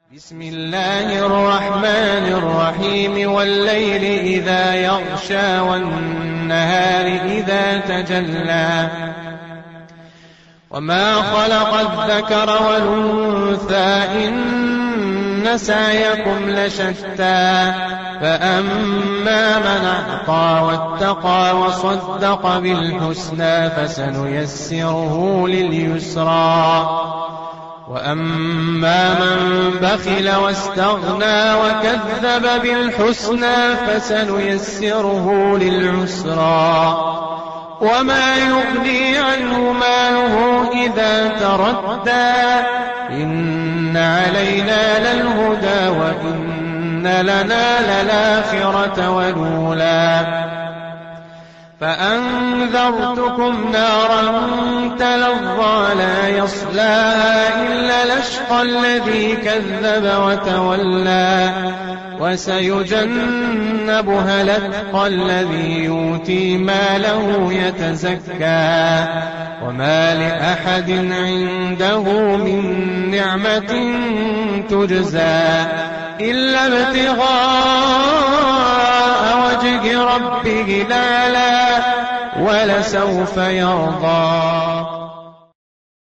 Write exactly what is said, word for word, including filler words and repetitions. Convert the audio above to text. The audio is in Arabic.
بسم الله الرحمن الرحيم والليل إذا يغشى والنهار إذا تجلى وما خلق الذكر والأنثى إن سعيكم لشتى فأما من أعطى واتقى وصدق بالحسنى فسنيسره لليسرى وأما من بخل واستغنى وكذب بالحسنى فسنيسره للعسرى وما يغني عنه ماله إذا تردى إن علينا للهدى وإن لنا للآخرة والأولى فأنذرتكم نارا تلظى لا يصلاها إلا الأشقى الذي كذب وتولى وسيجنبها الأتقى الذي يؤتي ماله يتزكى وما لأحد عنده من نعمة تجزى إلا ابتغاء وجه ربه الأعلى ولسوف يرضى.